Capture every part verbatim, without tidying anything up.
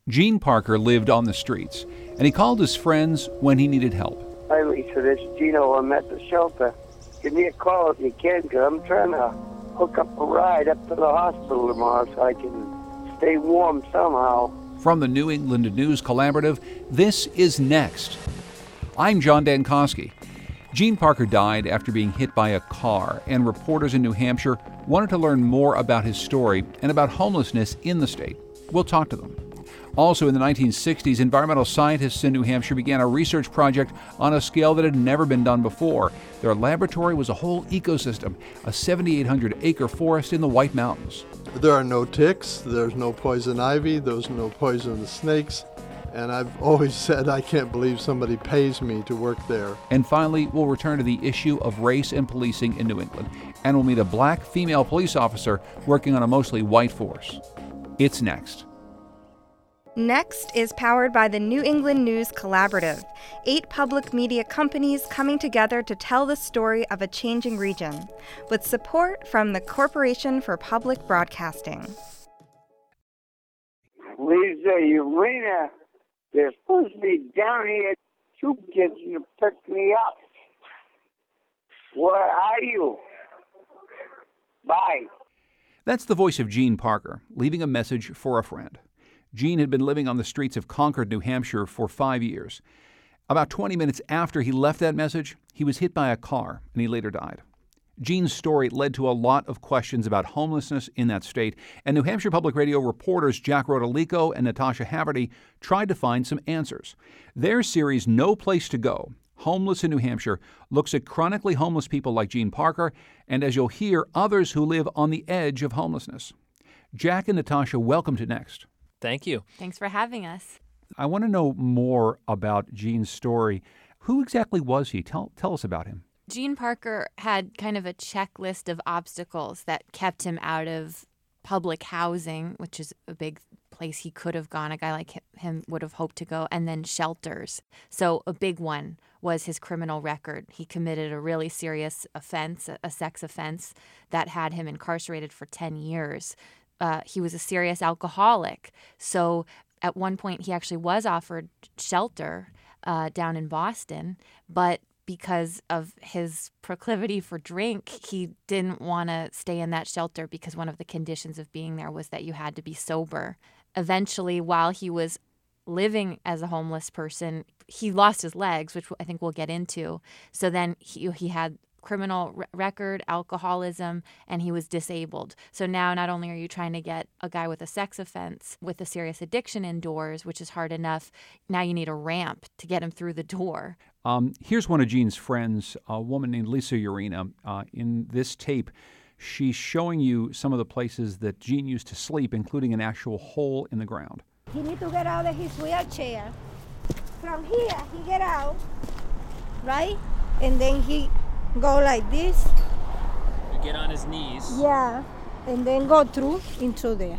Gene Parker lived on the streets, and he called his friends when he needed help. Hi, Lisa. This is Gino. I'm at the shelter. Give me a call if you can, because I'm trying to hook up a ride up to the hospital tomorrow so I can stay warm somehow. From the New England News Collaborative, this is Next. I'm John Dankosky. Gene Parker died after being hit by a car, and reporters in New Hampshire wanted to learn more about his story and about homelessness in the state. We'll talk to them. Also in the nineteen sixties, environmental scientists in New Hampshire began a research project on a scale that had never been done before. Their laboratory was a whole ecosystem, a seventy-eight hundred acre forest in the White Mountains. There are no ticks, there's no poison ivy, there's no poisonous snakes, and I've always said I can't believe somebody pays me to work there. And finally, we'll return to the issue of race and policing in New England, and we'll meet a black female police officer working on a mostly white force. It's next. Next is powered by the New England News Collaborative, eight public media companies coming together to tell the story of a changing region, with support from the Corporation for Public Broadcasting. Lisa, Urena, they're supposed to be down here, two kids to pick me up. Where are you? Bye. That's the voice of Gene Parker, leaving a message for a friend. Gene had been living on the streets of Concord, New Hampshire for five years. About twenty minutes after he left that message, he was hit by a car, and he later died. Gene's story led to a lot of questions about homelessness in that state, and New Hampshire Public Radio reporters Jack Rodolico and Natasha Haverty tried to find some answers. Their series, No Place to Go, Homeless in New Hampshire, looks at chronically homeless people like Gene Parker, and as you'll hear, others who live on the edge of homelessness. Jack and Natasha, welcome to Next. Thank you. Thanks for having us. I want to know more about Gene's story. Who exactly was he? Tell tell us about him. Gene Parker had kind of a checklist of obstacles that kept him out of public housing, which is a big place he could have gone. A guy like him would have hoped to go, and then shelters. So a big one was his criminal record. He committed a really serious offense, a sex offense, that had him incarcerated for ten years. Uh, he was a serious alcoholic. So at one point, he actually was offered shelter uh, down in Boston, but because of his proclivity for drink, he didn't want to stay in that shelter because one of the conditions of being there was that you had to be sober. Eventually, while he was living as a homeless person, he lost his legs, which I think we'll get into. So then he, he had criminal r- record, alcoholism, and he was disabled. So now not only are you trying to get a guy with a sex offense with a serious addiction indoors, which is hard enough, now you need a ramp to get him through the door. Um, here's one of Gene's friends, a woman named Lisa Urena. Uh, in this tape, she's showing you some of the places that Gene used to sleep, including an actual hole in the ground. He needs to get out of his wheelchair. From here, he get out, right? And then he go like this. You get on his knees. Yeah, and then go through into there.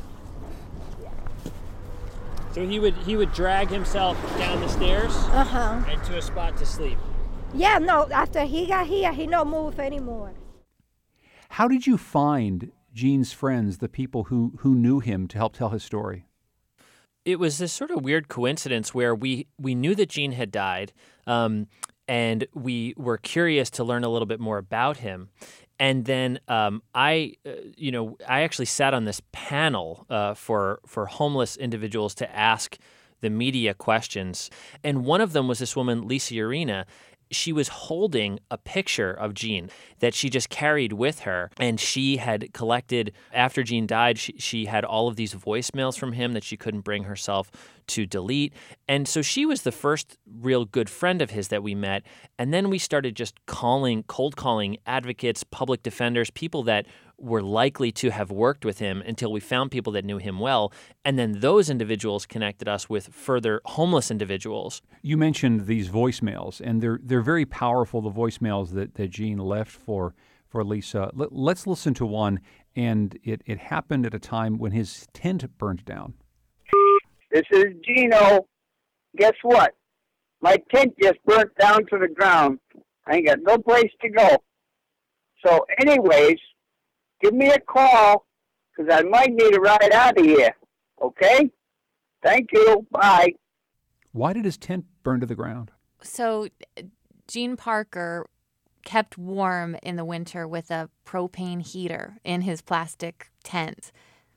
So he would he would drag himself down the stairs Uh-huh. and to a spot to sleep. Yeah, no, after he got here, he no move anymore. How did you find Gene's friends, the people who, who knew him, to help tell his story? It was this sort of weird coincidence where we, we knew that Gene had died, um, and we were curious to learn a little bit more about him. And then um, I, uh, you know, I actually sat on this panel uh, for for homeless individuals to ask the media questions. And one of them was this woman, Lisa Urena. She was holding a picture of Gene that she just carried with her. And she had collected, after Gene died, she, she had all of these voicemails from him that she couldn't bring herself to delete. And so she was the first real good friend of his that we met. And then we started just calling, cold calling advocates, public defenders, people that were likely to have worked with him until we found people that knew him well. And then those individuals connected us with further homeless individuals. You mentioned these voicemails, and they're they're very powerful, the voicemails that, that Gene left for for Lisa. Let, let's listen to one, and it, it happened at a time when his tent burned down. This is Gino. Guess what? My tent just burnt down to the ground. I ain't got no place to go. So anyways, give me a call, because I might need a ride out of here, okay? Thank you. Bye. Why did his tent burn to the ground? So Gene Parker kept warm in the winter with a propane heater in his plastic tent.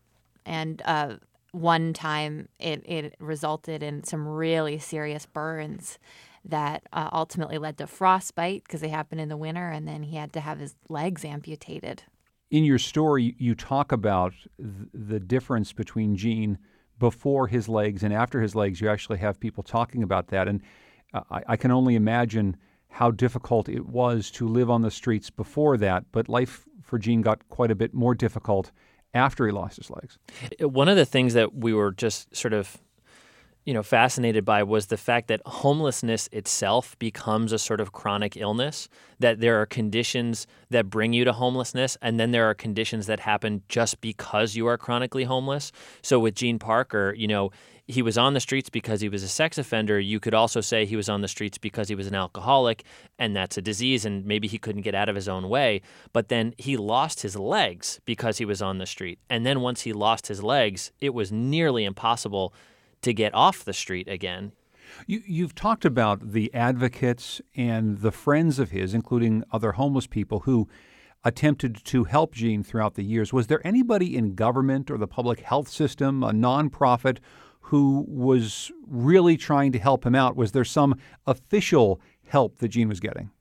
And uh, one time it, it resulted in some really serious burns that uh, ultimately led to frostbite because they happened in the winter, and then he had to have his legs amputated. In your story, you talk about th- the difference between Gene before his legs and after his legs. You actually have people talking about that, and uh, I, I can only imagine how difficult it was to live on the streets before that, but life for Gene got quite a bit more difficult after he lost his legs. One of the things that we were just sort of you know, fascinated by was the fact that homelessness itself becomes a sort of chronic illness, that there are conditions that bring you to homelessness, and then there are conditions that happen just because you are chronically homeless. So with Gene Parker, you know, he was on the streets because he was a sex offender. You could also say he was on the streets because he was an alcoholic, and that's a disease, and maybe he couldn't get out of his own way. But then he lost his legs because he was on the street. And then once he lost his legs, it was nearly impossible to get off the street again. You, you've talked about the advocates and the friends of his, including other homeless people, who attempted to help Gene throughout the years. Was there anybody in government or the public health system, a nonprofit, who was really trying to help him out? Was there some official help that Gene was getting?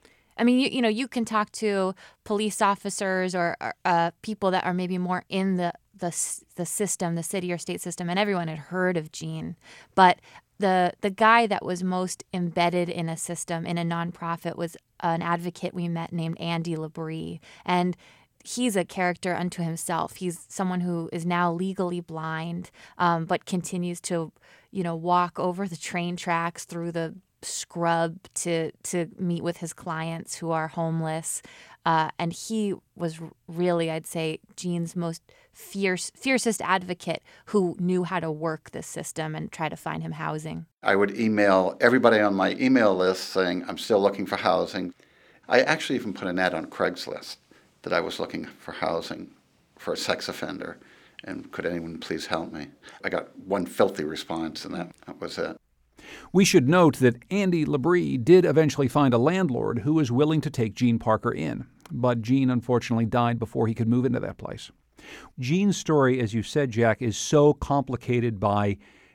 I mean, you, you know, you can talk to police officers or, or uh, people that are maybe more in the the the system, the city or state system, and everyone had heard of Gene. But the the guy that was most embedded in a system, in a nonprofit, was an advocate we met named Andy Labrie. And he's a character unto himself. He's someone who is now legally blind, um, but continues to, you know, walk over the train tracks through the scrub to to meet with his clients who are homeless. Uh, and he was really, I'd say, Gene's most fierce, fiercest advocate who knew how to work this system and try to find him housing. I would email everybody on my email list saying, I'm still looking for housing. I actually even put an ad on Craigslist that I was looking for housing for a sex offender, and could anyone please help me? I got one filthy response, and that, that was it. We should note that Andy Labrie did eventually find a landlord who was willing to take Gene Parker in, but Gene unfortunately died before he could move into that place. Gene's story, as you said, Jack, is so complicated by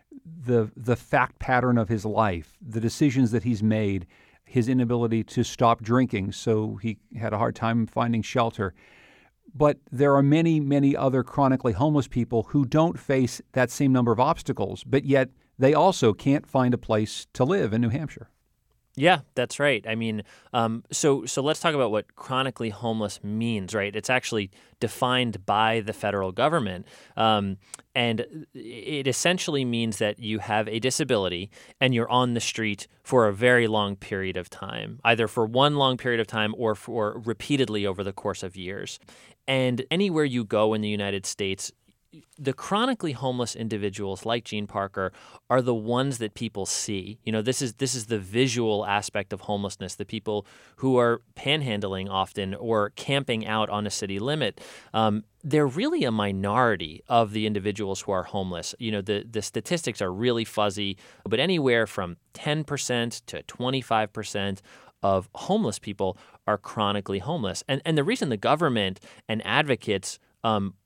the the fact pattern of his life, the decisions that he's made, his inability to stop drinking, so he had a hard time finding shelter. But there are many, many other chronically homeless people who don't face that same number of obstacles, but yet they also can't find a place to live in New Hampshire. Yeah, that's right. I mean, um, so so let's talk about what chronically homeless means, right? It's actually defined by the federal government, um, and it essentially means that you have a disability and you're on the street for a very long period of time, either for one long period of time or for repeatedly over the course of years. And anywhere you go in the United States, the chronically homeless individuals like Gene Parker are the ones that people see. You know, this is this is the visual aspect of homelessness, the people who are panhandling often or camping out on a city limit. Um, they're really a minority of the individuals who are homeless. You know, the, the statistics are really fuzzy, but anywhere from ten percent to twenty-five percent of homeless people are chronically homeless. And, and the reason the government and advocates um,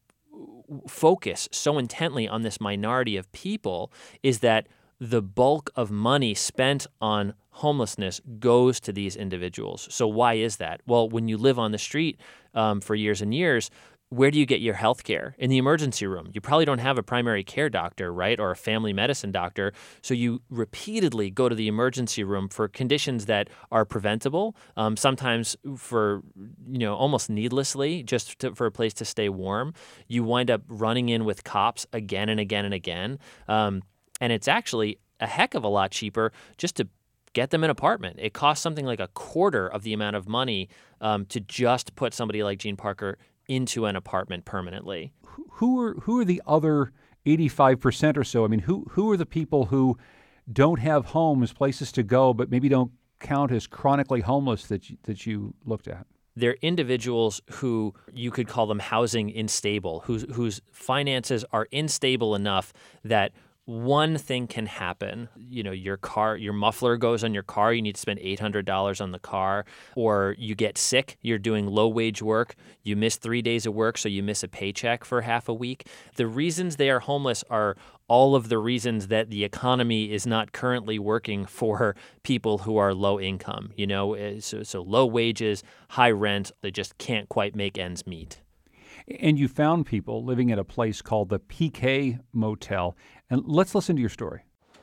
focus so intently on this minority of people is that the bulk of money spent on homelessness goes to these individuals. So why is that? Well, when you live on the street um, for years and years, where do you get your health care? In the emergency room. You probably don't have a primary care doctor, right, or a family medicine doctor. So you repeatedly go to the emergency room for conditions that are preventable, um, sometimes for, you know, almost needlessly, just to, for a place to stay warm. You wind up running in with cops again and again and again. Um, and it's actually a heck of a lot cheaper just to get them an apartment. It costs something like a quarter of the amount of money um, to just put somebody like Gene Parker into an apartment permanently. Who are who are the other eighty-five percent or so? I mean, who who are the people who don't have homes, places to go, but maybe don't count as chronically homeless that you, that you looked at? They're individuals who you could call them housing unstable, whose whose finances are unstable enough that one thing can happen. You know, your car, your muffler goes on your car, you need to spend eight hundred dollars on the car, or you get sick, you're doing low-wage work, you miss three days of work, so you miss a paycheck for half a week. The reasons they are homeless are all of the reasons that the economy is not currently working for people who are low income. You know, so, so low wages, high rent, they just can't quite make ends meet. And you found people living at a place called the P K Motel. And let's listen to your story.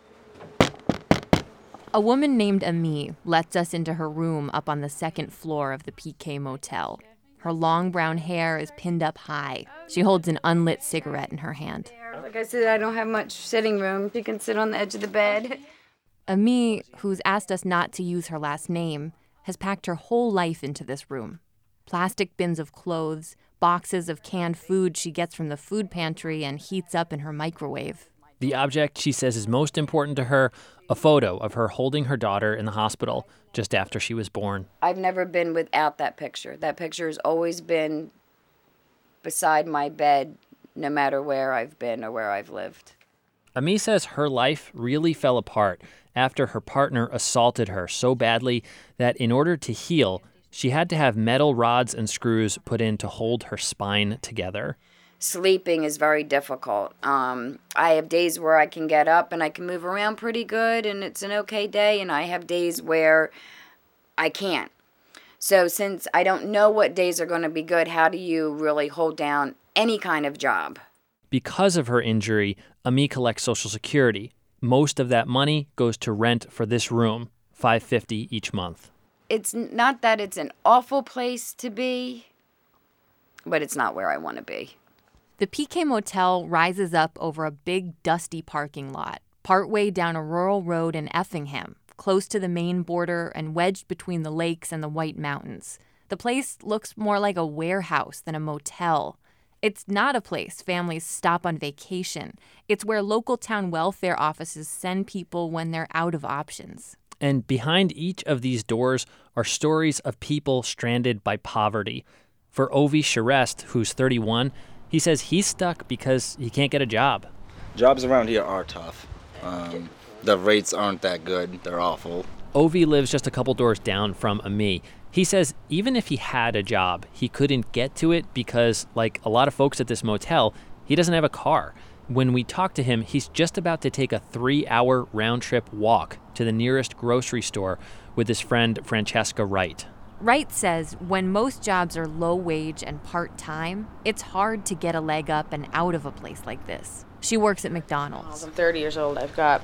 A woman named Ami lets us into her room up on the second floor of the P K Motel. Her long brown hair is pinned up high. She holds an unlit cigarette in her hand. Like I said, I don't have much sitting room. You can sit on the edge of the bed. Ami, who's asked us not to use her last name, has packed her whole life into this room. Plastic bins of clothes, boxes of canned food she gets from the food pantry and heats up in her microwave. The object she says is most important to her, a photo of her holding her daughter in the hospital just after she was born. I've never been without that picture. That picture has always been beside my bed, no matter where I've been or where I've lived. Ami says her life really fell apart after her partner assaulted her so badly that in order to heal, she had to have metal rods and screws put in to hold her spine together. Sleeping is very difficult. Um, I have days where I can get up and I can move around pretty good and it's an okay day, and I have days where I can't. So since I don't know what days are going to be good, how do you really hold down any kind of job? Because of her injury, Ami collects Social Security. Most of that money goes to rent for this room, five hundred fifty dollars each month. It's not that it's an awful place to be, but it's not where I want to be. The P K Motel rises up over a big, dusty parking lot, partway down a rural road in Effingham, close to the Maine border and wedged between the lakes and the White Mountains. The place looks more like a warehouse than a motel. It's not a place families stop on vacation. It's where local town welfare offices send people when they're out of options. And behind each of these doors are stories of people stranded by poverty. For Ovi Sharest, who's thirty-one, he says he's stuck because he can't get a job. Jobs around here are tough. Um, the rates aren't that good. They're awful. Ovi lives just a couple doors down from Ami. He says even if he had a job, he couldn't get to it because, like a lot of folks at this motel, he doesn't have a car. When we talk to him, he's just about to take a three-hour round-trip walk to the nearest grocery store with his friend Francesca Wright. Wright says when most jobs are low-wage and part-time, it's hard to get a leg up and out of a place like this. She works at McDonald's. I'm thirty years old. I've got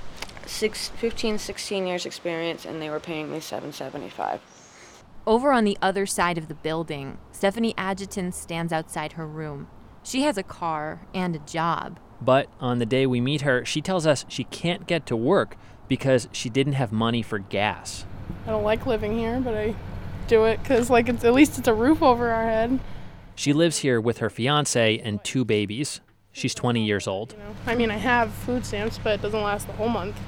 six, fifteen, sixteen years experience, and they were paying me seven seventy-five. Over on the other side of the building, Stephanie Adjutant stands outside her room. She has a car and a job. But on the day we meet her, she tells us she can't get to work because she didn't have money for gas. I don't like living here, but I do it because, like, it's, at least it's a roof over our head. She lives here with her fiancé and two babies. She's twenty years old. You know, I mean, I have food stamps, but it doesn't last the whole month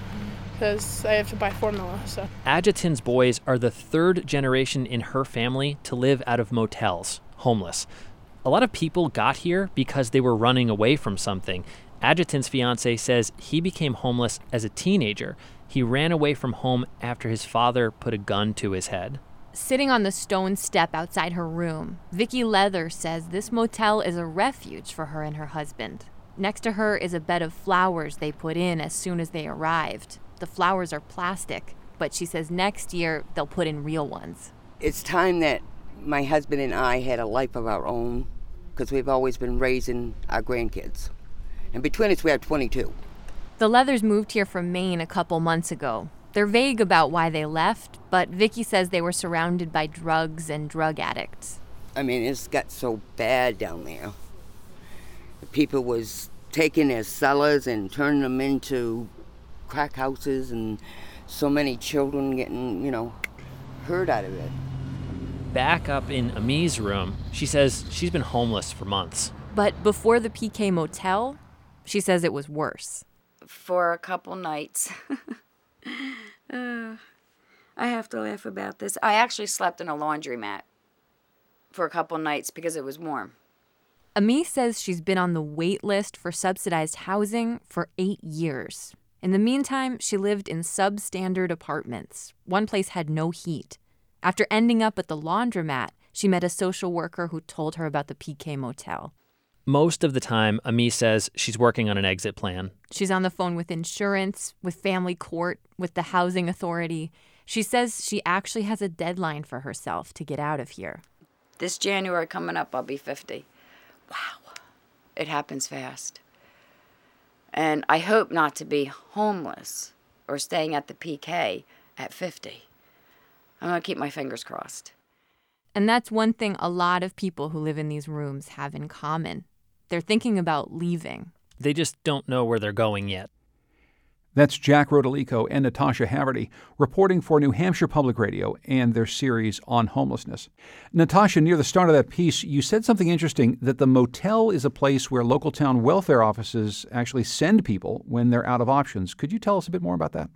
because I have to buy formula. So Adjutant's boys are the third generation in her family to live out of motels, homeless. A lot of people got here because they were running away from something. Adjutant's fiancé says he became homeless as a teenager. He ran away from home after his father put a gun to his head. Sitting on the stone step outside her room, Vicki Leather says this motel is a refuge for her and her husband. Next to her is a bed of flowers they put in as soon as they arrived. The flowers are plastic, but she says next year they'll put in real ones. It's time that my husband and I had a life of our own because we've always been raising our grandkids. And between us, we have twenty-two. The Leathers moved here from Maine a couple months ago. They're vague about why they left, but Vicki says they were surrounded by drugs and drug addicts. I mean, it's got so bad down there. People was taking their cellars and turning them into crack houses, and so many children getting, you know, hurt out of it. Back up in Ami's room, she says she's been homeless for months. But before the P K Motel, she says it was worse. For a couple nights. uh, I have to laugh about this. I actually slept in a laundromat for a couple nights because it was warm. Ami says she's been on the wait list for subsidized housing for eight years. In the meantime, she lived in substandard apartments. One place had no heat. After ending up at the laundromat, she met a social worker who told her about the P K motel. Most of the time, Ami says she's working on an exit plan. She's on the phone with insurance, with family court, with the housing authority. She says she actually has a deadline for herself to get out of here. This January coming up, I'll be fifty. Wow. It happens fast. And I hope not to be homeless or staying at the P K at fifty. I'm going to keep my fingers crossed. And that's one thing a lot of people who live in these rooms have in common. They're thinking about leaving. They just don't know where they're going yet. That's Jack Rodolico and Natasha Haverty reporting for New Hampshire Public Radio and their series on homelessness. Natasha, near the start of that piece, you said something interesting, that the motel is a place where local town welfare offices actually send people when they're out of options. Could you tell us a bit more about that?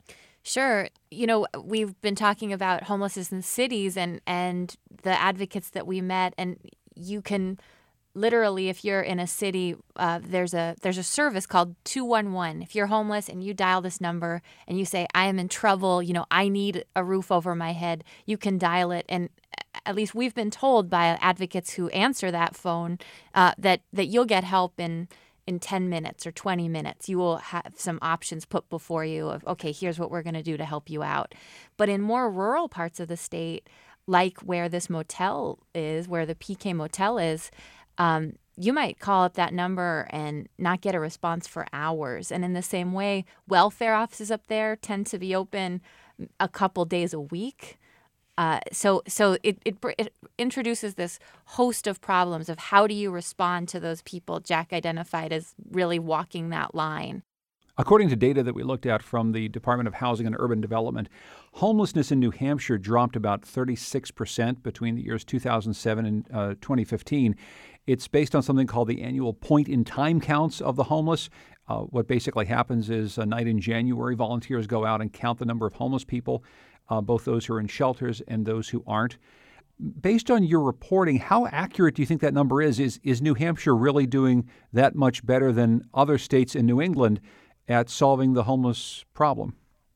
Sure. You know, we've been talking about homelessness in cities and, and the advocates that we met, and you can literally, if you're in a city, uh, there's a there's a service called two one one. If you're homeless and you dial this number and you say, I am in trouble, you know, I need a roof over my head, you can dial it. And at least we've been told by advocates who answer that phone uh, that, that you'll get help in in ten minutes or twenty minutes. You will have some options put before you of, okay, here's what we're going to do to help you out. But in more rural parts of the state, like where this motel is, where the P K motel is, Um, you might call up that number and not get a response for hours. And in the same way, welfare offices up there tend to be open a couple days a week. Uh, so so it, it it introduces this host of problems of how do you respond to those people Jack identified as really walking that line. According to data that we looked at from the Department of Housing and Urban Development, homelessness in New Hampshire dropped about thirty-six percent between the years two thousand seven and uh, twenty fifteen. It's based on something called the annual point-in-time counts of the homeless. Uh, what basically happens is a night in January, volunteers go out and count the number of homeless people, uh, both those who are in shelters and those who aren't. Based on your reporting, how accurate do you think that number is? Is, is New Hampshire really doing that much better than other states in New England at solving the homeless problem?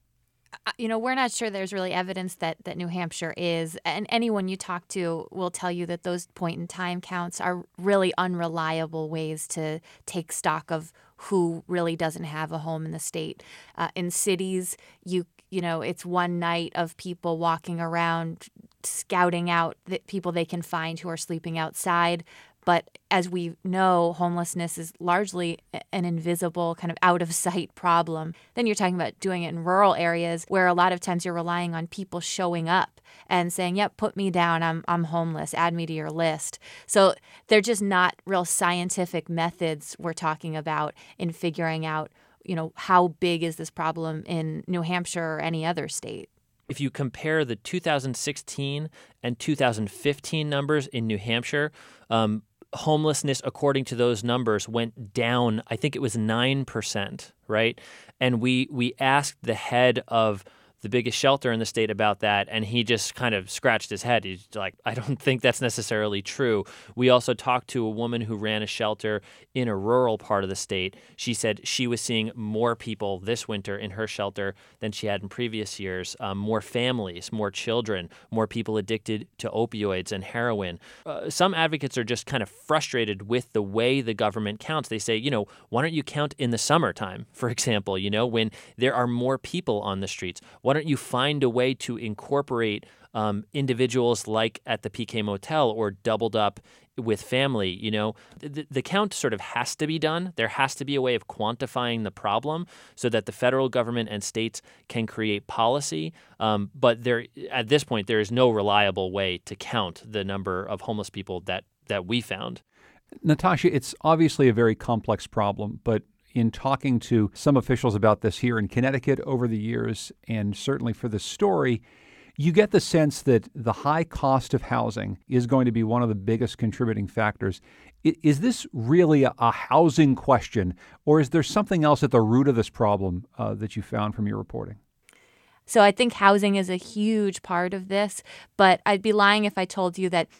You know, we're not sure there's really evidence that, that New Hampshire is. And anyone you talk to will tell you that those point-in-time counts are really unreliable ways to take stock of who really doesn't have a home in the state. Uh, in cities, you you know, it's one night of people walking around scouting out the people they can find who are sleeping outside. But as we know, homelessness is largely an invisible, kind of out-of-sight problem. Then you're talking about doing it in rural areas where a lot of times you're relying on people showing up and saying, yep, put me down, I'm I'm homeless, add me to your list. So they're just not real scientific methods we're talking about in figuring out, you know, how big is this problem in New Hampshire or any other state. If you compare the two thousand sixteen and two thousand fifteen numbers in New Hampshire, um, homelessness, according to those numbers, went down, I think it was nine percent, right? And we we asked the head of the biggest shelter in the state about that, and he just kind of scratched his head. He's like, I don't think that's necessarily true. We also talked to a woman who ran a shelter in a rural part of the state. She said she was seeing more people this winter in her shelter than she had in previous years, um, more families, more children, more people addicted to opioids and heroin. Uh, some advocates are just kind of frustrated with the way the government counts. They say, you know, why don't you count in the summertime, for example, you know, when there are more people on the streets? Why don't you find a way to incorporate um, individuals like at the P K motel or doubled up with family? You know, the, the count sort of has to be done. There has to be a way of quantifying the problem so that the federal government and states can create policy. Um, but there, at this point, there is no reliable way to count the number of homeless people that, that we found. Natasha, it's obviously a very complex problem, but in talking to some officials about this here in Connecticut over the years, and certainly for this story, you get the sense that the high cost of housing is going to be one of the biggest contributing factors. Is this really a, a housing question, or is there something else at the root of this problem uh, that you found from your reporting? So I think housing is a huge part of this, but I'd be lying if I told you that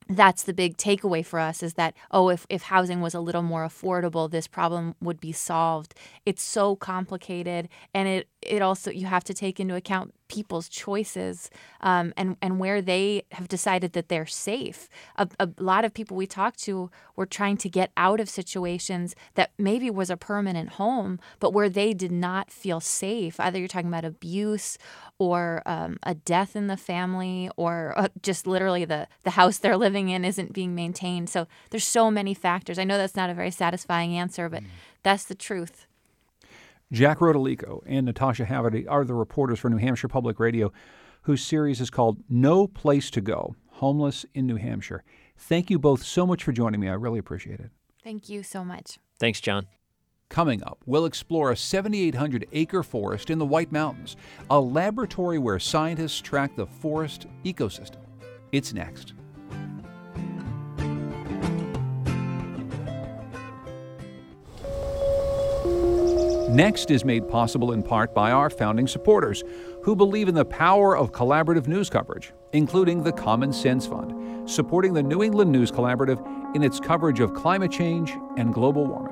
that's the big takeaway for us, is that, oh, if, if housing was a little more affordable, this problem would be solved. It's so complicated, and it, it also, you have to take into account people's choices um, and, and where they have decided that they're safe. A, a lot of people we talked to were trying to get out of situations that maybe was a permanent home, but where they did not feel safe. Either you're talking about abuse or um, a death in the family, or uh, just literally the, the house they're living in isn't being maintained. So there's so many factors. I know that's not a very satisfying answer, but mm. that's the truth. Jack Rodolico and Natasha Haverty are the reporters for New Hampshire Public Radio, whose series is called No Place to Go, Homeless in New Hampshire. Thank you both so much for joining me. I really appreciate it. Thank you so much. Thanks, John. Coming up, we'll explore a seventy-eight hundred acre forest in the White Mountains, a laboratory where scientists track the forest ecosystem. It's next. Next is made possible in part by our founding supporters who believe in the power of collaborative news coverage, including the Common Sense Fund, supporting the New England News Collaborative in its coverage of climate change and global warming.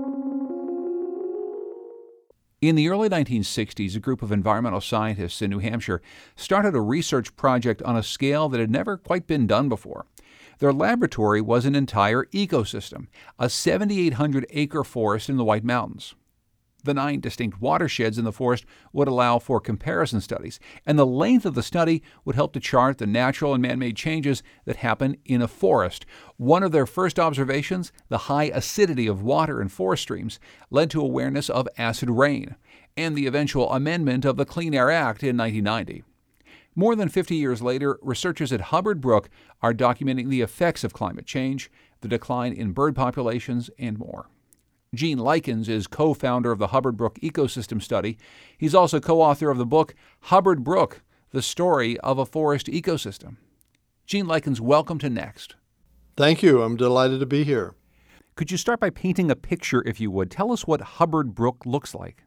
In the early nineteen sixties, a group of environmental scientists in New Hampshire started a research project on a scale that had never quite been done before. Their laboratory was an entire ecosystem, a seventy-eight hundred acre forest in the White Mountains. The nine distinct watersheds in the forest would allow for comparison studies, and the length of the study would help to chart the natural and man-made changes that happen in a forest. One of their first observations, the high acidity of water in forest streams, led to awareness of acid rain, and the eventual amendment of the Clean Air Act in nineteen ninety. More than fifty years later, researchers at Hubbard Brook are documenting the effects of climate change, the decline in bird populations, and more. Gene Likens is co-founder of the Hubbard Brook Ecosystem Study. He's also co-author of the book Hubbard Brook, The Story of a Forest Ecosystem. Gene Likens, welcome to Next. Thank you. I'm delighted to be here. Could you start by painting a picture, if you would? Tell us what Hubbard Brook looks like.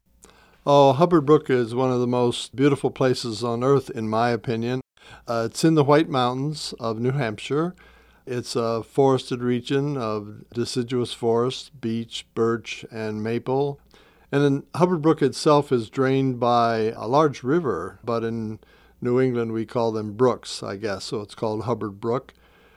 Oh, Hubbard Brook is one of the most beautiful places on earth, in my opinion. Uh, it's in the White Mountains of New Hampshire. It's a forested region of deciduous forest, beech, birch, and maple. And then Hubbard Brook itself is drained by a large river, but in New England we call them brooks, I guess, so it's called Hubbard Brook.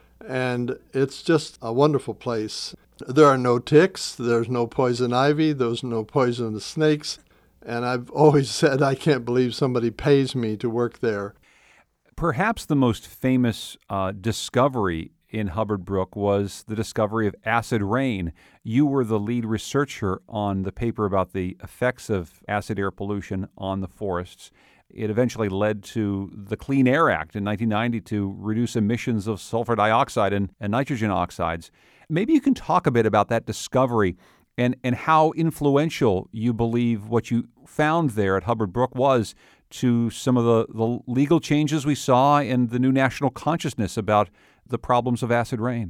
And it's just a wonderful place. There are no ticks, there's no poison ivy, there's no poisonous snakes, and I've always said I can't believe somebody pays me to work there. Perhaps the most famous uh, discovery in Hubbard Brook was the discovery of acid rain. You were the lead researcher on the paper about the effects of acid air pollution on the forests. It eventually led to the Clean Air Act in nineteen ninety to reduce emissions of sulfur dioxide and, and nitrogen oxides. Maybe you can talk a bit about that discovery and, and how influential you believe what you found there at Hubbard Brook was to some of the, the legal changes we saw and the new national consciousness about the problems of acid rain.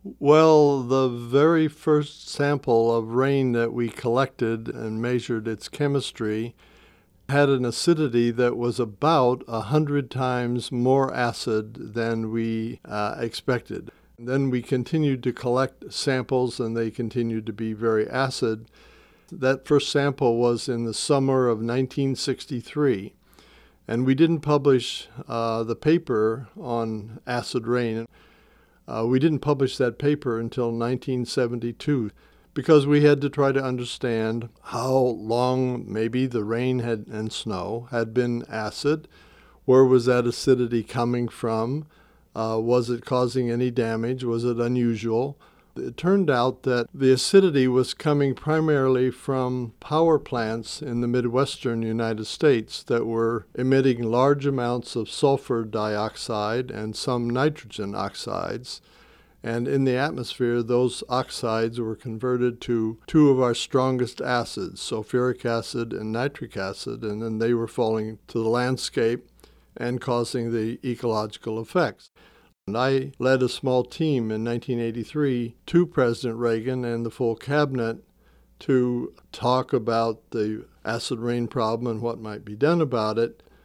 Well, the very first sample of rain that we collected and measured its chemistry had an acidity that was about a hundred times more acid than we uh, expected. Then we continued to collect samples, and they continued to be very acid. That first sample was in the summer of nineteen sixty-three, and we didn't publish uh, the paper on acid rain. Uh, we didn't publish that paper until nineteen seventy-two because we had to try to understand how long maybe the rain had, and snow had been acid. Where was that acidity coming from? Uh, was it causing any damage? Was it unusual? It turned out that the acidity was coming primarily from power plants in the Midwestern United States that were emitting large amounts of sulfur dioxide and some nitrogen oxides. And in the atmosphere, those oxides were converted to two of our strongest acids, sulfuric acid and nitric acid, and then they were falling to the landscape and causing the ecological effects. And I led a small team in nineteen eighty-three to President Reagan and the full cabinet to talk about the acid rain problem and what might be done about it.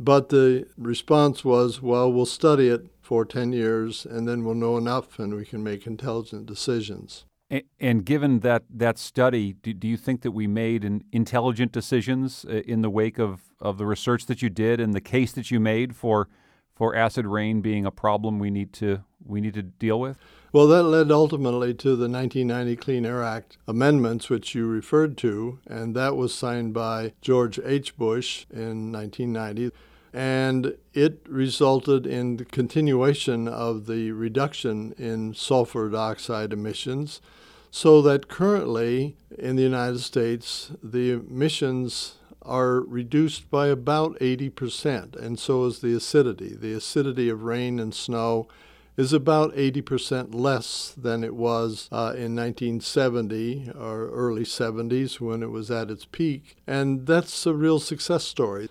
But the response was, well, we'll study it for ten years, and then we'll know enough, and we can make intelligent decisions. And, and given that, that study, do, do you think that we made an intelligent decisions in the wake of, of the research that you did and the case that you made for for acid rain being a problem we need to we need to deal with? Well, that led ultimately to the nineteen ninety Clean Air Act amendments, which you referred to, and that was signed by George H. Bush in nineteen ninety. And it resulted in the continuation of the reduction in sulfur dioxide emissions, so that currently in the United States, the emissions are reduced by about eighty percent, and so is the acidity. The acidity of rain and snow is about eighty percent less than it was uh, in nineteen seventy or early seventies when it was at its peak, and that's a real success story.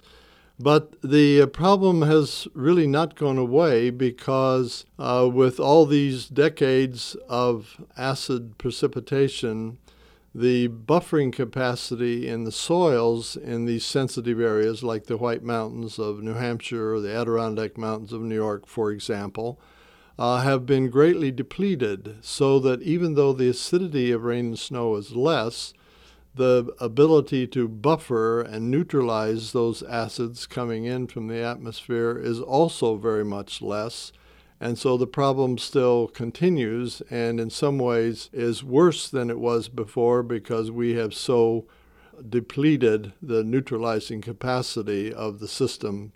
But the problem has really not gone away because uh, with all these decades of acid precipitation, the buffering capacity in the soils in these sensitive areas like the White Mountains of New Hampshire or the Adirondack Mountains of New York, for example, uh, have been greatly depleted, so that even though the acidity of rain and snow is less, the ability to buffer and neutralize those acids coming in from the atmosphere is also very much less. And so the problem still continues and in some ways is worse than it was before because we have so depleted the neutralizing capacity of the system.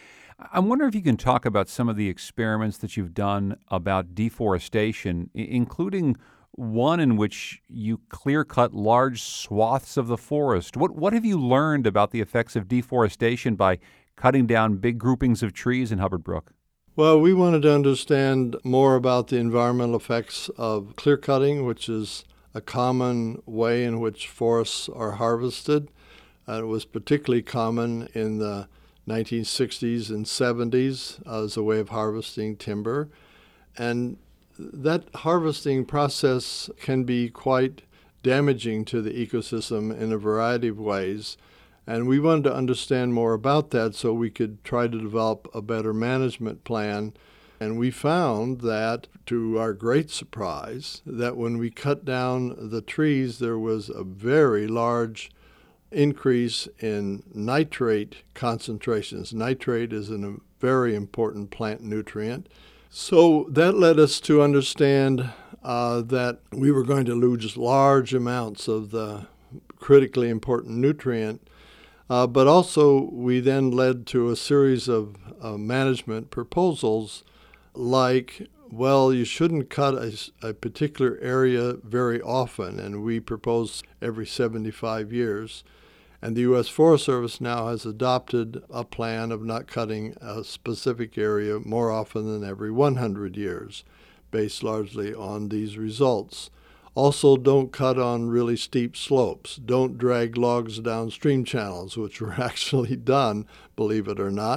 I'm wondering if you can talk about some of the experiments that you've done about deforestation, including one in which you clear-cut large swaths of the forest. What what have you learned about the effects of deforestation by cutting down big groupings of trees in Hubbard Brook? Well, we wanted to understand more about the environmental effects of clear-cutting, which is a common way in which forests are harvested. Uh, it was particularly common in the nineteen sixties and seventies as a way of harvesting timber. And that harvesting process can be quite damaging to the ecosystem in a variety of ways. And we wanted to understand more about that so we could try to develop a better management plan. And we found that, to our great surprise, that when we cut down the trees, there was a very large increase in nitrate concentrations. Nitrate is a very important plant nutrient. So that led us to understand uh, that we were going to lose large amounts of the critically important nutrient, uh, but also we then led to a series of uh, management proposals like, well, you shouldn't cut a, a particular area very often, and we proposed every seventy-five years. And the U S Forest Service now has adopted a plan of not cutting a specific area more often than every one hundred years, based largely on these results. Also, don't cut on really steep slopes. Don't drag logs down stream channels, which were actually done, believe it or not.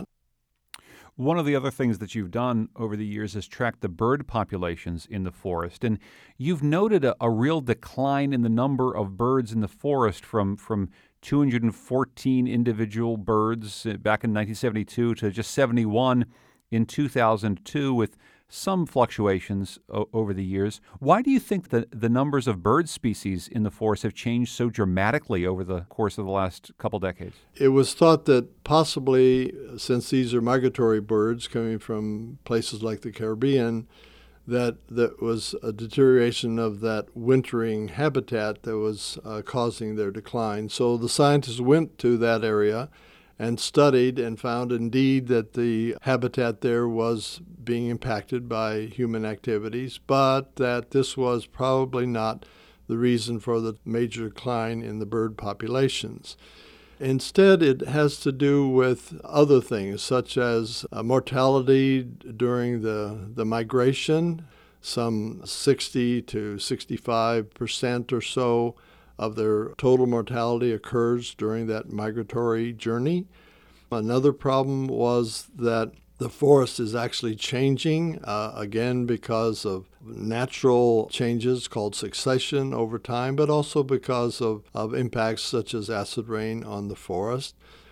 One of the other things that you've done over the years is track the bird populations in the forest. And you've noted a, a real decline in the number of birds in the forest from, from two hundred fourteen individual birds back in nineteen seventy-two to just seventy-one in two thousand two, with some fluctuations o- over the years. Why do you think that the numbers of bird species in the forest have changed so dramatically over the course of the last couple decades? It was thought that possibly, since these are migratory birds coming from places like the Caribbean, that there was a deterioration of that wintering habitat that was uh, causing their decline. So the scientists went to that area and studied and found indeed that the habitat there was being impacted by human activities, but that this was probably not the reason for the major decline in the bird populations. Instead, it has to do with other things, such as uh, mortality during the, the migration. Some sixty to sixty-five percent or so of their total mortality occurs during that migratory journey. Another problem was that the forest is actually changing, uh, again, because of natural changes called succession over time, but also because of, of impacts such as acid rain on the forest.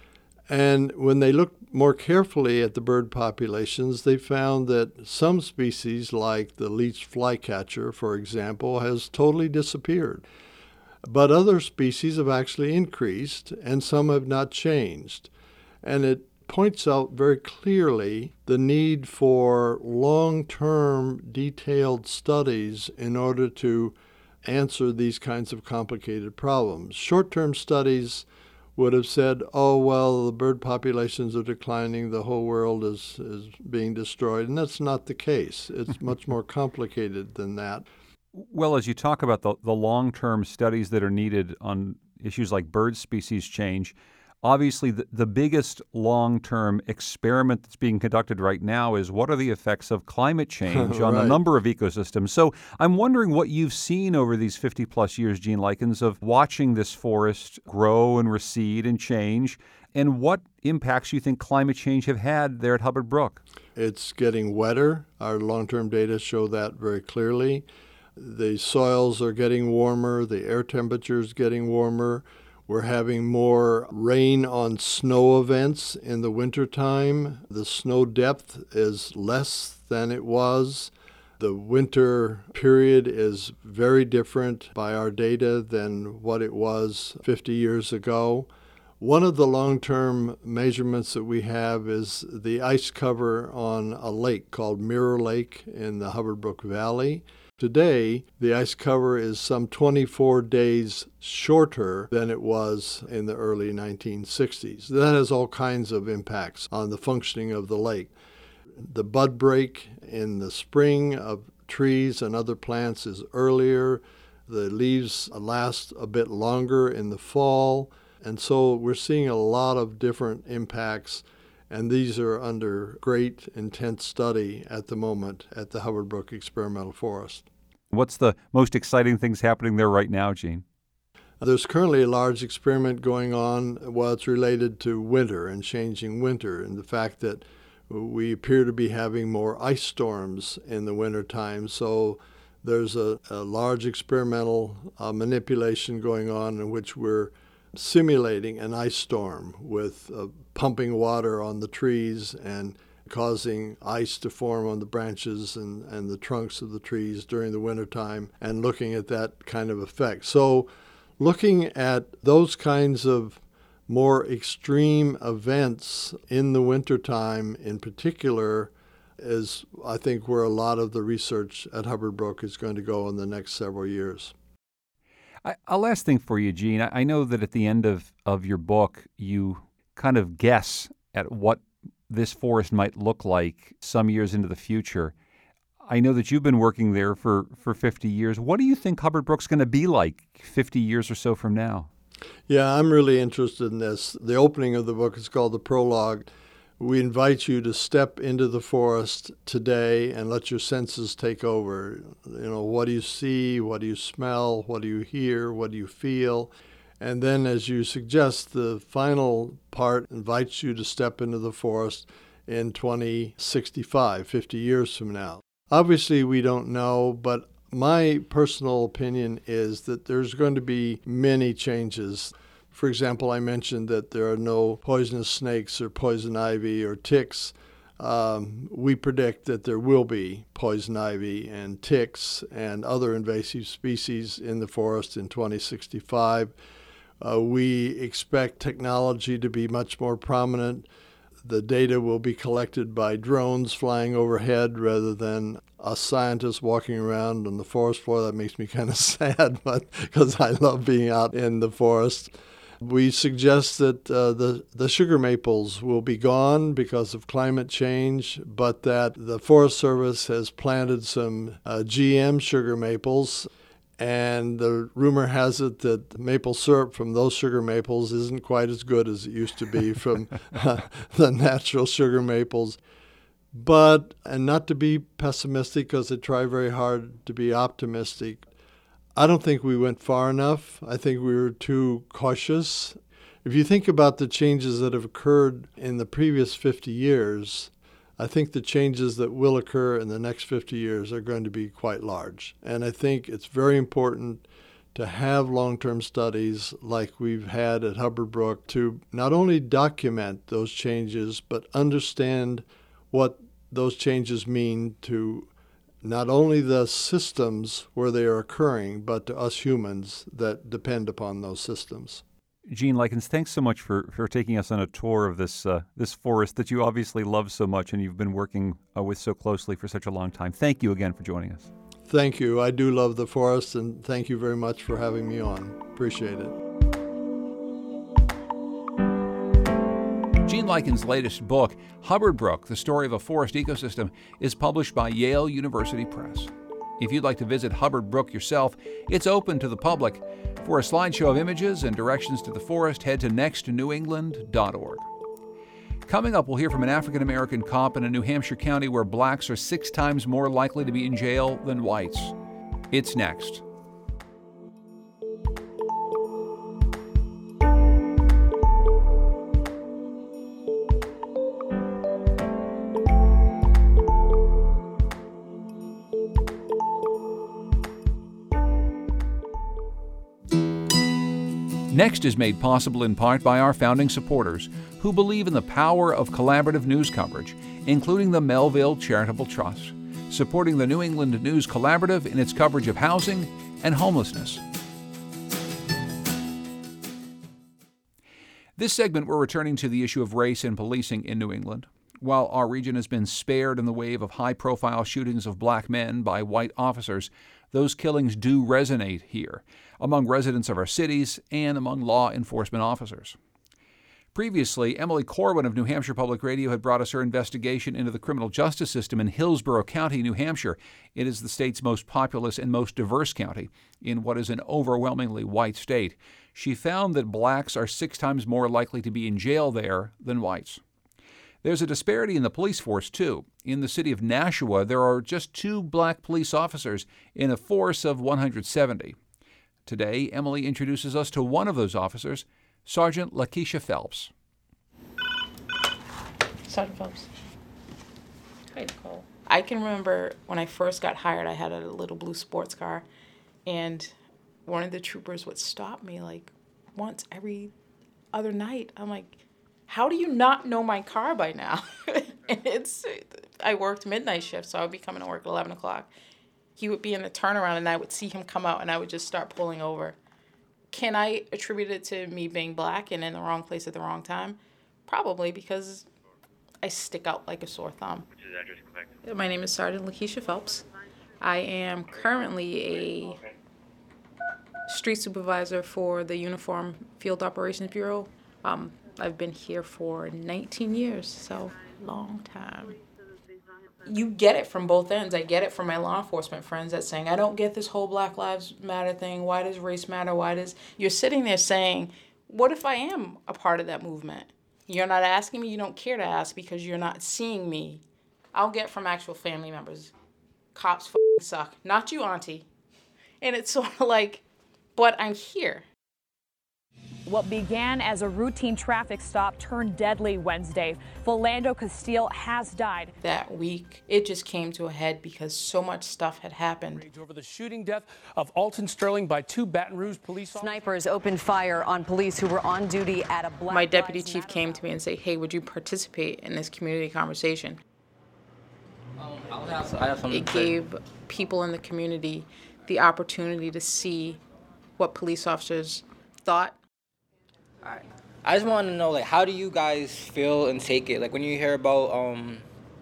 And when they looked more carefully at the bird populations, they found that some species, like the leech flycatcher, for example, has totally disappeared. But other species have actually increased, and some have not changed. And it points out very clearly the need for long-term detailed studies in order to answer these kinds of complicated problems. Short-term studies would have said, oh, well, the bird populations are declining, the whole world is, is being destroyed, and that's not the case. It's much more complicated than that. Well, as you talk about the, the long-term studies that are needed on issues like bird species change, obviously the, the biggest long-term experiment that's being conducted right now is what are the effects of climate change on Right. a number of ecosystems. So I'm wondering what you've seen over these fifty-plus years, Gene Likens, of watching this forest grow and recede and change, and what impacts you think climate change have had there at Hubbard Brook. It's getting wetter. Our long-term data show that very clearly. The soils are getting warmer, the air temperature is getting warmer. We're having more rain on snow events in the wintertime. The snow depth is less than it was. The winter period is very different by our data than what it was fifty years ago. One of the long-term measurements that we have is the ice cover on a lake called Mirror Lake in the Hubbard Brook Valley. Today, the ice cover is some twenty-four days shorter than it was in the early nineteen sixties. That has all kinds of impacts on the functioning of the lake. The bud break in the spring of trees and other plants is earlier. The leaves last a bit longer in the fall. And so we're seeing a lot of different impacts, and these are under great, intense study at the moment at the Hubbard Brook Experimental Forest. What's the most exciting things happening there right now, Gene? There's currently a large experiment going on. Well, it's related to winter and changing winter, and the fact that we appear to be having more ice storms in the wintertime. So there's a, a large experimental uh, manipulation going on in which we're simulating an ice storm with uh, pumping water on the trees and causing ice to form on the branches and, and the trunks of the trees during the wintertime, and looking at that kind of effect. So looking at those kinds of more extreme events in the wintertime in particular is, I think, where a lot of the research at Hubbard Brook is going to go in the next several years. I, a last thing for you, Gene. I, I know that at the end of, of your book, you kind of guess at what this forest might look like some years into the future. I know that you've been working there for, for fifty years. What do you think Hubbard Brook's going to be like fifty years or so from now? Yeah, I'm really interested in this. The opening of the book is called The Prologue. We invite you to step into the forest today and let your senses take over. You know, what do you see? What do you smell? What do you hear? What do you feel? And then, as you suggest, the final part invites you to step into the forest in twenty sixty-five, fifty years from now. Obviously, we don't know, but my personal opinion is that there's going to be many changes. For example, I mentioned that there are no poisonous snakes or poison ivy or ticks. Um, we predict that there will be poison ivy and ticks and other invasive species in the forest in twenty sixty-five. Uh, we expect technology to be much more prominent. The data will be collected by drones flying overhead rather than us scientists walking around on the forest floor. That makes me kind of sad, but because I love being out in the forest. We suggest that uh, the, the sugar maples will be gone because of climate change, but that the Forest Service has planted some uh, G M sugar maples, and the rumor has it that maple syrup from those sugar maples isn't quite as good as it used to be from uh, the natural sugar maples. But, and not to be pessimistic because I try very hard to be optimistic, I don't think we went far enough. I think we were too cautious. If you think about the changes that have occurred in the previous fifty years, I think the changes that will occur in the next fifty years are going to be quite large. And I think it's very important to have long-term studies like we've had at Hubbard Brook to not only document those changes, but understand what those changes mean to not only the systems where they are occurring, but to us humans that depend upon those systems. Gene Likens, thanks so much for, for taking us on a tour of this uh, this forest that you obviously love so much and you've been working uh, with so closely for such a long time. Thank you again for joining us. Thank you. I do love the forest, and thank you very much for having me on. Appreciate it. Gene Likens' latest book, Hubbard Brook, The Story of a Forest Ecosystem, is published by Yale University Press. If you'd like to visit Hubbard Brook yourself, it's open to the public. For a slideshow of images and directions to the forest, head to next new england dot org. Coming up, we'll hear from an African-American cop in a New Hampshire county where blacks are six times more likely to be in jail than whites. It's next. Next is made possible in part by our founding supporters who believe in the power of collaborative news coverage, including the Melville Charitable Trust, supporting the New England News Collaborative in its coverage of housing and homelessness. This segment, we're returning to the issue of race and policing in New England. While our region has been spared in the wave of high-profile shootings of black men by white officers, those killings do resonate here, among residents of our cities and among law enforcement officers. Previously, Emily Corwin of New Hampshire Public Radio had brought us her investigation into the criminal justice system in Hillsborough County, New Hampshire. It is the state's most populous and most diverse county in what is an overwhelmingly white state. She found that blacks are six times more likely to be in jail there than whites. There's a disparity in the police force, too. In the city of Nashua, there are just two black police officers in a force of one hundred seventy. Today, Emily introduces us to one of those officers, Sergeant Lakeisha Phelps. Sergeant Phelps. Hi, Nicole. I can remember when I first got hired, I had a little blue sports car, and one of the troopers would stop me like once every other night. I'm like, how do you not know my car by now? And it's, I worked midnight shift, so I would be coming to work at eleven o'clock. He would be in the turnaround, and I would see him come out, and I would just start pulling over. Can I attribute it to me being black and in the wrong place at the wrong time? Probably, because I stick out like a sore thumb. Which is address correct? My name is Sergeant Lakeisha Phelps. I am currently a street supervisor for the Uniform Field Operations Bureau. Um, I've been here for nineteen years, so long time. You get it from both ends. I get it from my law enforcement friends that's saying, I don't get this whole Black Lives Matter thing. Why does race matter? Why does... You're sitting there saying, what if I am a part of that movement? You're not asking me, you don't care to ask because you're not seeing me. I'll get from actual family members, cops f***ing suck. Not you, auntie. And it's sort of like, but I'm here. What began as a routine traffic stop turned deadly Wednesday. Philando Castile has died. That week, it just came to a head because so much stuff had happened. Over the shooting death of Alton Sterling by two Baton Rouge police officers. Snipers opened fire on police who were on duty at a Black My deputy Lives chief Matter came to me and said, hey, would you participate in this community conversation? Um, I have, I have something It to say. gave people in the community the opportunity to see what police officers thought. Alright. I just want to know, like, how do you guys feel and take it? Like, when you hear about um,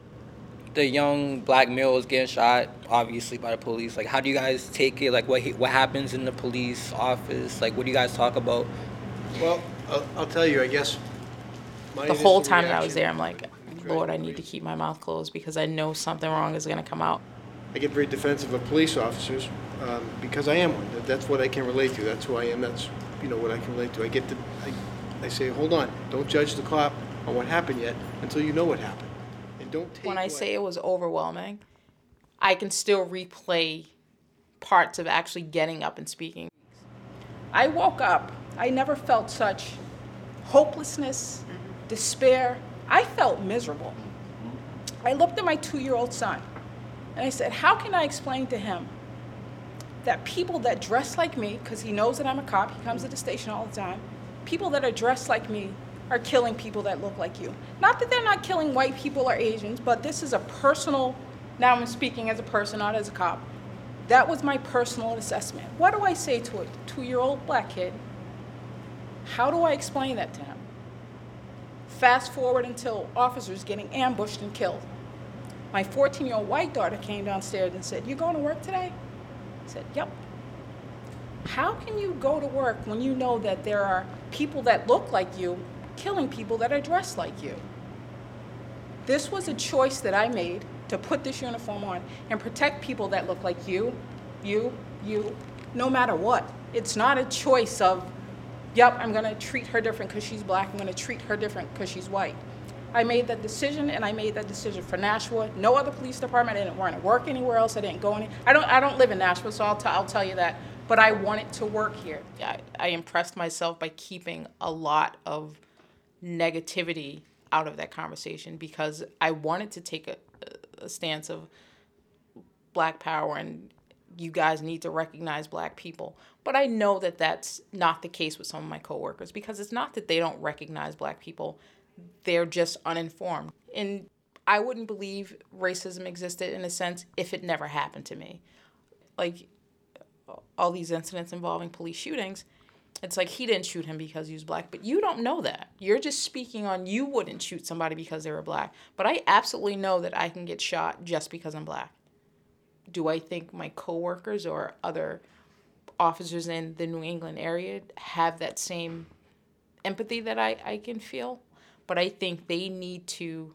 the young black males getting shot, obviously, by the police, like, how do you guys take it? Like, what he, what happens in the police office? Like, what do you guys talk about? Well, I'll, I'll tell you, I guess. My The whole initial time that I was reaction- there, I'm like, Lord, I need to keep my mouth closed because I know something wrong is going to come out. I get very defensive of police officers um, because I am one. That- That's what I can relate to. That's who I am. That's, you know, what I can relate to. I get the, I, I say, hold on, don't judge the cop on what happened yet until you know what happened. And don't take When I what- say it was overwhelming, I can still replay parts of actually getting up and speaking. I woke up. I never felt such hopelessness, despair. I felt miserable. I looked at my two-year-old son, and I said, how can I explain to him that people that dress like me, because he knows that I'm a cop, he comes to the station all the time, people that are dressed like me are killing people that look like you. Not that they're not killing white people or Asians, but this is a personal, now I'm speaking as a person, not as a cop. That was my personal assessment. What do I say to a two-year-old black kid? How do I explain that to him? Fast forward until officers getting ambushed and killed. My fourteen-year-old white daughter came downstairs and said, "You going to work today?" I said, "Yep." How can you go to work when you know that there are people that look like you killing people that are dressed like you? This was a choice that I made to put this uniform on and protect people that look like you, you, you, no matter what. It's not a choice of, yep, I'm gonna treat her different because she's black, I'm gonna treat her different because she's white. I made that decision, and I made that decision for Nashua. No other police department. I didn't want to work anywhere else. I didn't go any. I don't. I don't live in Nashua, so I'll, t- I'll tell you that. But I wanted to work here. I, I impressed myself by keeping a lot of negativity out of that conversation because I wanted to take a, a stance of black power and you guys need to recognize black people. But I know that that's not the case with some of my coworkers because it's not that they don't recognize black people. They're just uninformed. And I wouldn't believe racism existed in a sense if it never happened to me. Like all these incidents involving police shootings, it's like he didn't shoot him because he was black, but you don't know that. You're just speaking on you wouldn't shoot somebody because they were black. But I absolutely know that I can get shot just because I'm black. Do I think my coworkers or other officers in the New England area have that same empathy that I, I can feel? But I think they need to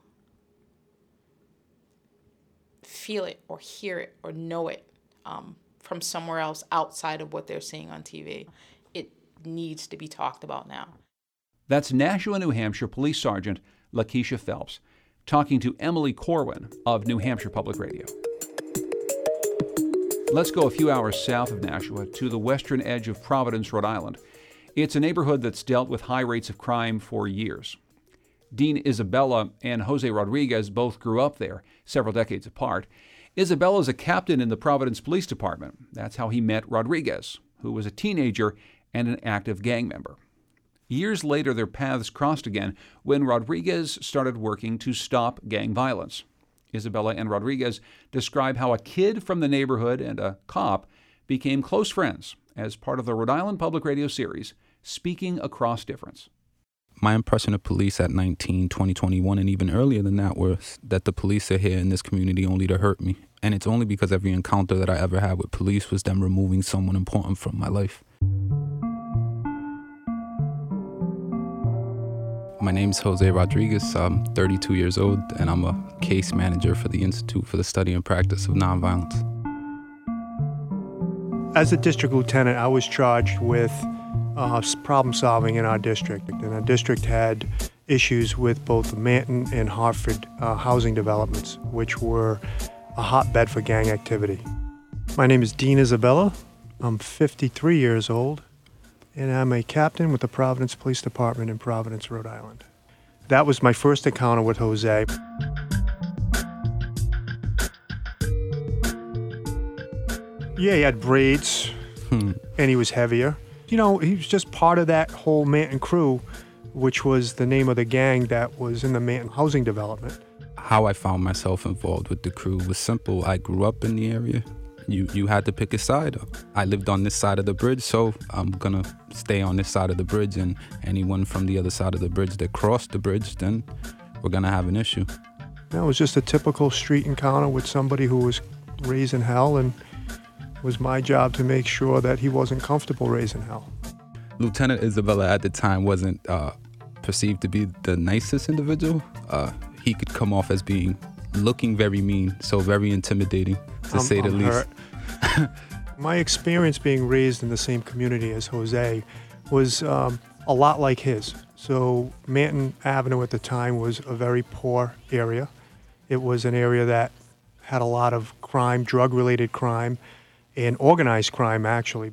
feel it or hear it or know it um, from somewhere else outside of what they're seeing on T V. It needs to be talked about now. That's Nashua, New Hampshire Police Sergeant Lakeisha Phelps talking to Emily Corwin of New Hampshire Public Radio. Let's go a few hours south of Nashua to the western edge of Providence, Rhode Island. It's a neighborhood that's dealt with high rates of crime for years. Dean Isabella and Jose Rodriguez both grew up there, several decades apart. Isabella is a captain in the Providence Police Department. That's how he met Rodriguez, who was a teenager and an active gang member. Years later, their paths crossed again when Rodriguez started working to stop gang violence. Isabella and Rodriguez describe how a kid from the neighborhood and a cop became close friends as part of the Rhode Island Public Radio series, Speaking Across Difference. My impression of police at nineteen, twenty, twenty-one, and even earlier than that was that the police are here in this community only to hurt me. And it's only because every encounter that I ever had with police was them removing someone important from my life. My name's Jose Rodriguez. I'm thirty-two years old, and I'm a case manager for the Institute for the Study and Practice of Nonviolence. As a district lieutenant, I was charged with uh, problem solving in our district. And our district had issues with both the Manton and Hartford uh, housing developments, which were a hotbed for gang activity. My name is Dean Isabella. I'm fifty-three years old, and I'm a captain with the Providence Police Department in Providence, Rhode Island. That was my first encounter with Jose. Yeah, he had braids, hmm. and he was heavier. You know, he was just part of that whole Manton crew, which was the name of the gang that was in the Manton housing development. How I found myself involved with the crew was simple. I grew up in the area. You you had to pick a side. I lived on this side of the bridge, so I'm gonna stay on this side of the bridge, and anyone from the other side of the bridge that crossed the bridge, then we're gonna have an issue. That was just a typical street encounter with somebody who was raising hell, and it was my job to make sure that he wasn't comfortable raising hell. Lieutenant Isabella at the time wasn't uh, perceived to be the nicest individual. Uh, he could come off as being looking very mean, so very intimidating, to I'm, say the I'm least. My experience being raised in the same community as Jose was um, a lot like his. So Manton Avenue at the time was a very poor area. It was an area that had a lot of crime, drug-related crime, and organized crime, actually.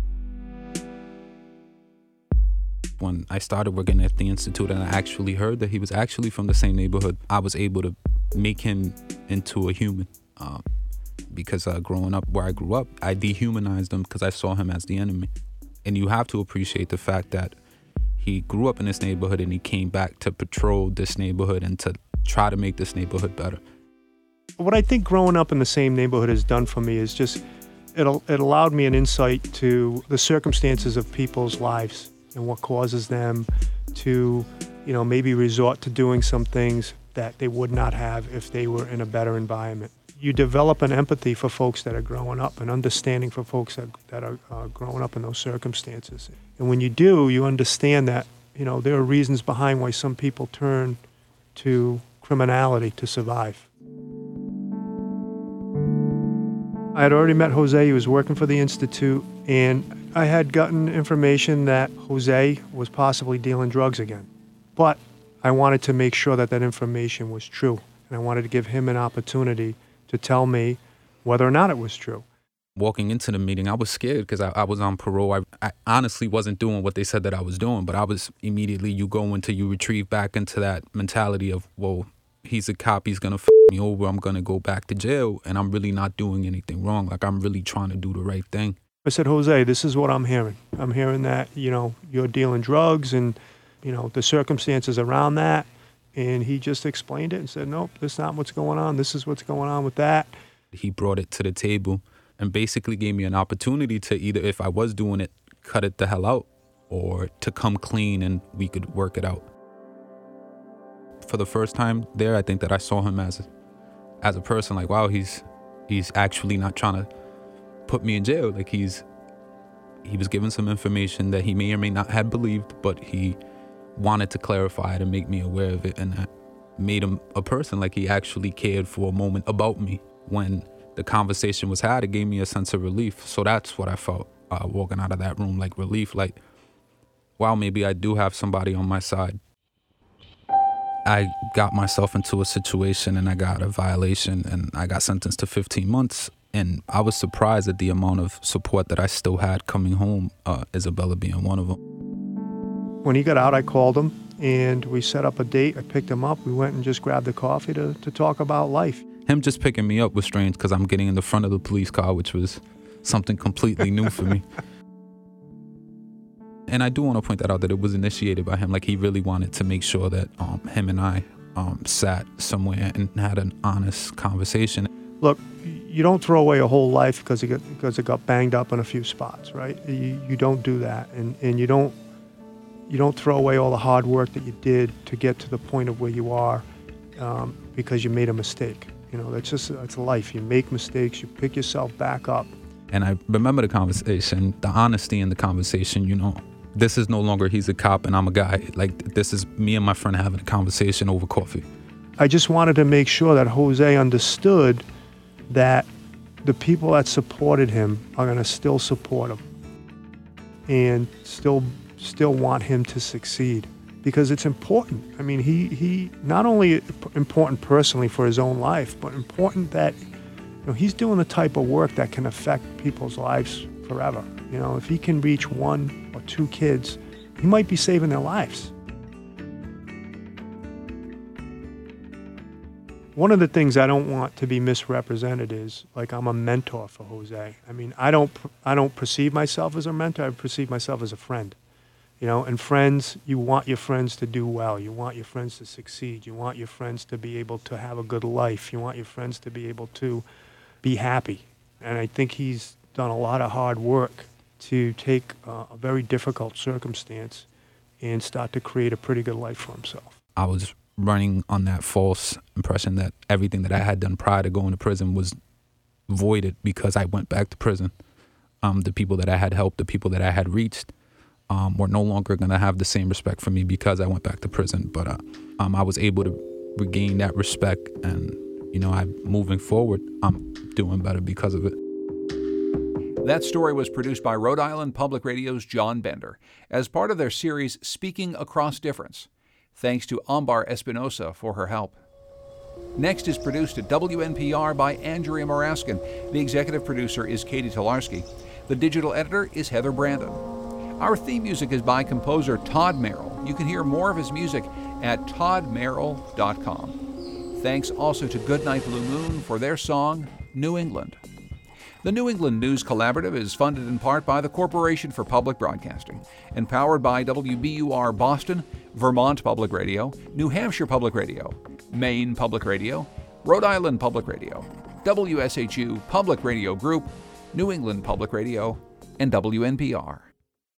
When I started working at the Institute and I actually heard that he was actually from the same neighborhood, I was able to make him into a human. Um, because uh, growing up where I grew up, I dehumanized him because I saw him as the enemy. And you have to appreciate the fact that he grew up in this neighborhood and he came back to patrol this neighborhood and to try to make this neighborhood better. What I think growing up in the same neighborhood has done for me is just, it, it allowed me an insight to the circumstances of people's lives and what causes them to, you know, maybe resort to doing some things that they would not have if they were in a better environment. You develop an empathy for folks that are growing up, an understanding for folks that, that are uh, growing up in those circumstances. And when you do, you understand that, you know, there are reasons behind why some people turn to criminality to survive. I had already met Jose. He was working for the Institute, and I had gotten information that Jose was possibly dealing drugs again. But I wanted to make sure that that information was true, and I wanted to give him an opportunity to tell me whether or not it was true. Walking into the meeting, I was scared because I, I was on parole. I, I honestly wasn't doing what they said that I was doing, but I was immediately, you go into, you retrieve back into that mentality of, well, he's a cop, he's gonna f me over, I'm gonna go back to jail, and I'm really not doing anything wrong. Like, I'm really trying to do the right thing. I said, Jose, this is what I'm hearing. I'm hearing that, you know, you're dealing drugs and, you know, the circumstances around that. And he just explained it and said, nope, that's not what's going on. This is what's going on with that. He brought it to the table and basically gave me an opportunity to either, if I was doing it, cut it the hell out, or to come clean and we could work it out. For the first time there, I think that I saw him as a, as a person, like, wow, he's he's actually not trying to put me in jail. Like, he's he was given some information that he may or may not have believed, but he wanted to clarify it and make me aware of it, and that made him a person. Like, he actually cared for a moment about me. When the conversation was had, it gave me a sense of relief. So that's what I felt uh, walking out of that room, like relief, like, wow, maybe I do have somebody on my side. I got myself into a situation and I got a violation and I got sentenced to fifteen months. And I was surprised at the amount of support that I still had coming home, uh, Isabella being one of them. When he got out, I called him and we set up a date. I picked him up. We went and just grabbed a coffee to, to talk about life. Him just picking me up was strange because I'm getting in the front of the police car, which was something completely new for me. And I do want to point that out, that it was initiated by him. Like, he really wanted to make sure that um, him and I um, sat somewhere and had an honest conversation. Look, you don't throw away a whole life because it got, because it got banged up in a few spots, right? You, you don't do that. And, and you don't you don't throw away all the hard work that you did to get to the point of where you are um, because you made a mistake. You know, that's just, that's life. You make mistakes, you pick yourself back up. And I remember the conversation, the honesty in the conversation, you know. This is no longer he's a cop and I'm a guy. Like, this is me and my friend having a conversation over coffee. I just wanted to make sure that Jose understood that the people that supported him are going to still support him and still still want him to succeed, because it's important. I mean, he, he not only important personally for his own life, but important that, you know, he's doing the type of work that can affect people's lives forever. You know, if he can reach one or two kids, he might be saving their lives. One of the things I don't want to be misrepresented is, like, I'm a mentor for Jose. I mean, I don't, I don't perceive myself as a mentor. I perceive myself as a friend. You know, and friends, you want your friends to do well. You want your friends to succeed. You want your friends to be able to have a good life. You want your friends to be able to be happy. And I think he's done a lot of hard work to take uh, a very difficult circumstance and start to create a pretty good life for himself. I was running on that false impression that everything that I had done prior to going to prison was voided because I went back to prison. Um, the people that I had helped, the people that I had reached, um, were no longer going to have the same respect for me because I went back to prison. But uh, um, I was able to regain that respect, and, you know, I moving forward, I'm doing better because of it. That story was produced by Rhode Island Public Radio's John Bender as part of their series Speaking Across Difference. Thanks to Ambar Espinosa for her help. Next is produced at W N P R by Andrea Maraskin. The executive producer is Katie Tolarski. The digital editor is Heather Brandon. Our theme music is by composer Todd Merrill. You can hear more of his music at todd merrill dot com. Thanks also to Goodnight Blue Moon for their song, New England. The New England News Collaborative is funded in part by the Corporation for Public Broadcasting and powered by W B U R Boston, Vermont Public Radio, New Hampshire Public Radio, Maine Public Radio, Rhode Island Public Radio, W S H U Public Radio Group, New England Public Radio, and W N P R.